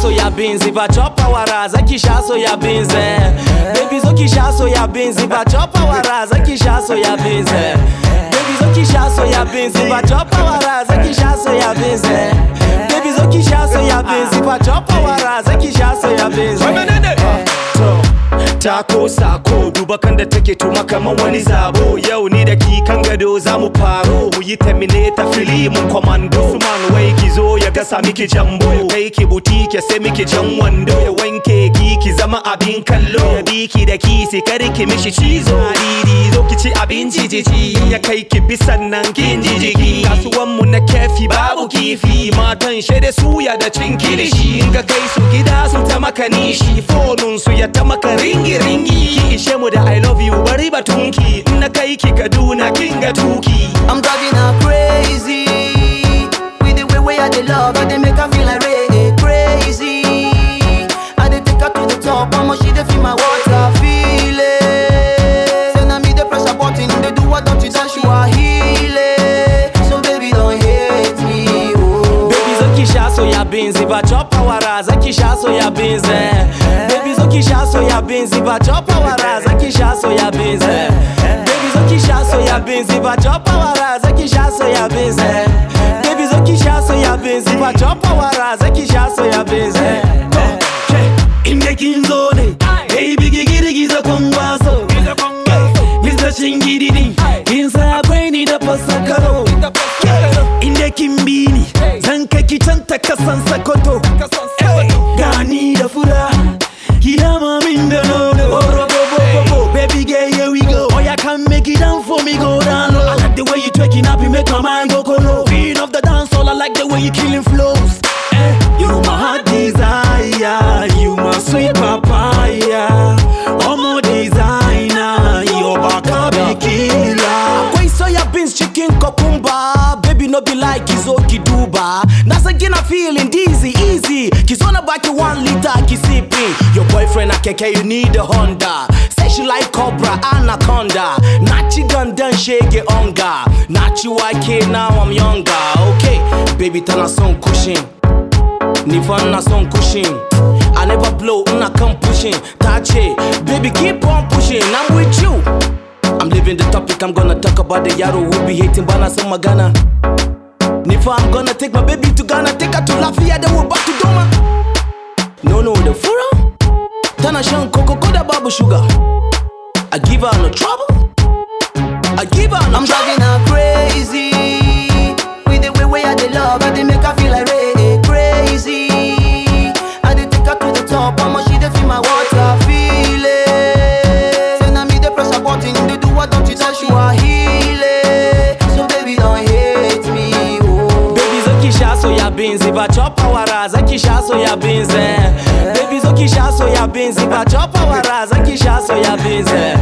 soya beans, if I chop our ras, I kisha soya beans. Baby zo kisha soya beans, if I chop our ras, I kisha soya beans. Baby zo kisha soya beans, if I chop our ras, I kisha soya beans. Baby zo kisha soya beans, if I chop our ras, I kisha soya beans. Tako sako duba kan da take tuma kaman wani zabo. Yau ni da ki kan gado zamu faro, mu yi terminator filimin commando. Usman wai ki zo ya gasa miki jambo, kai ki butike sai miki jan wando. Ya wanke ki zama abin kallo, ya biki da ki sai kar ki mishi cizo. Didi zo ki ci abin jijiji, ya kai ki bisan nan kin jijigi. Kasuwan mu na kefi babu kifi, matan shede suya da cin kilishi. In ka kai su gida su ta maka nishi, fonun su ya ta maka ringi ki ishe mu da I love you bari batunki, in na kai ki Kaduna kin ga tuki. I'm driving her crazy with the way I dey love her, they make her feel like crazy. I dey take her to the top, how much she dey feel my water feeling. Say na me the pressure button, they do what don't you dance, you are healing. So baby don't hate me, oh. Baby zo kisha soya beans, if I chop our ras, I kisha soya beans. Baby zo kisha soya beans, if I chop our ras, I kisha soya beans. Baby zo kisha soya beans, if I chop our ras, I kisha soya beans. Baby zo kisha soya beans, if I chop our ras, I kisha soya beans. Inda kin zo ne, baby gigiri gizo kwangwaso. Mr. Shingididi, kin sa akwai ni da fasakaro. Inda kin bi ni, zan kai ki can ta kasan Sokoto. Gani da fura, ki dama min da nono. Baby girl, here we go. Oh, you can make it down for me, go down low. I like the way you twerking up, you make my mind go cold. Queen of the dance hall, I like the way you killing flows. You my heart desire, you my sweet papaya. Omo designer, you baka be killer. Kwai soya beans, chicken cucumber. Baby no be like Kizoki Duba. Nasa gina feeling dizzy, easy. Kizona baki 1 liter, kisipping. Your boyfriend a keke, you need a Honda. Say she like Cobra, Anaconda. Nachi Gundan, shake onga. Nachi YK, now I'm younger. Okay, baby, turn a song cushion. Nifan na song cushion. I never blow, I come pushing. Tache, baby, keep on pushing. I'm with you. I'm living the topic, I'm gonna talk about the yaro who be hating bana some Ghana. Nifa, I'm gonna take my baby to Ghana, take her to Lafayette, then we're back to Doma. No, the fura. Tana shan coco, coda babu sugar. I give her no trouble. I give her no I'm trouble. driving her crazy with the way I dey love her, they make her feel like crazy. I dey take her to the top, how much she dey feel my water feeling. Say na me the pressure button, they do what don't you dance, you are healing. So baby don't hate me, oh. Baby zo kisha soya beans, if I chop our ras, I kisha soya beans. Baby zo kisha soya beans, if I chop our ras, I kisha soya beans.